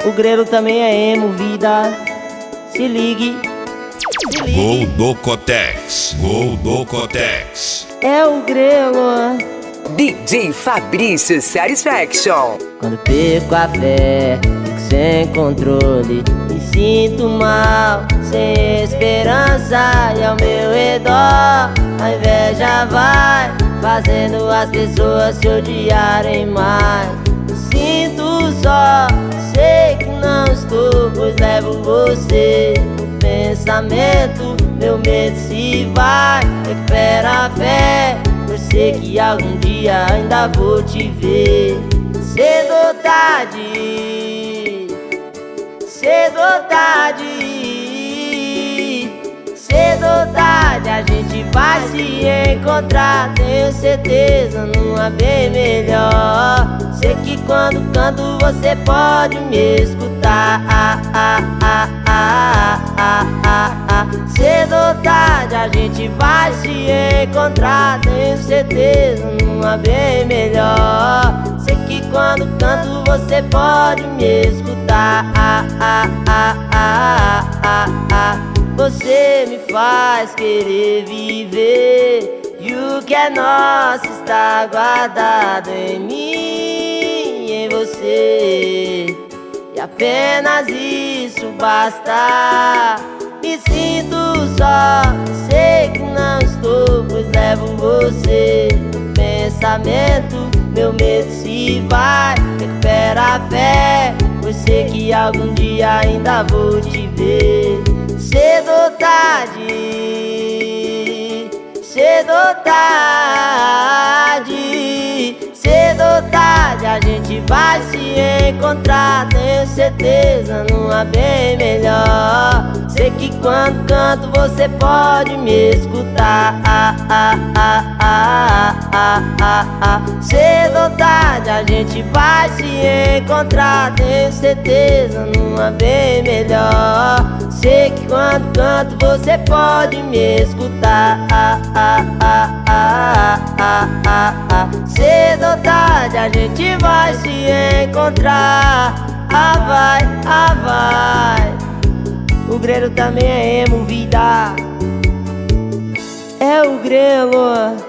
O grelo também é emo, vida. Se ligue, se ligue. Goldocotex, Goldocotex. É o grelo. DJ Fabrício Satisfaction. Quando perco a fé, fico sem controle. Me sinto mal, sem esperança. E ao meu redor a inveja vai fazendo as pessoas se odiarem mais. Me sinto só, sei que não estou, pois levo você no pensamento. Meu medo se vai, recupera a fé. Eu sei que algum dia ainda vou te ver. Cedo ou tarde, cedo ou tarde, cedo ou tarde a gente vai se encontrar. Tenho certeza numa bem melhor. Sei que quando canto você pode me escutar. Cedo ou tarde a gente vai se encontrar. Tenho certeza numa bem melhor. Sei que quando canto você pode me escutar. Você me faz querer viver, e o que é nosso está guardado em mim e em você. E apenas isso basta. Me sinto só, sei que não estou, pois levo você no pensamento. Meu medo se vai, recupera a fé, pois sei que algum dia ainda vou te ver. Cedo ou tarde, cedo ou tarde, cedo ou tarde a gente vai se encontrar. Tenho certeza numa bem melhor. Sei que quando canto você pode me escutar. Cedo ou tarde a gente vai se encontrar. Tenho certeza numa bem melhor. Sei que quando canto você pode me escutar. Cedo ou tarde a gente vai se encontrar. Vai. O grelo também é emo, vida. É o grelo.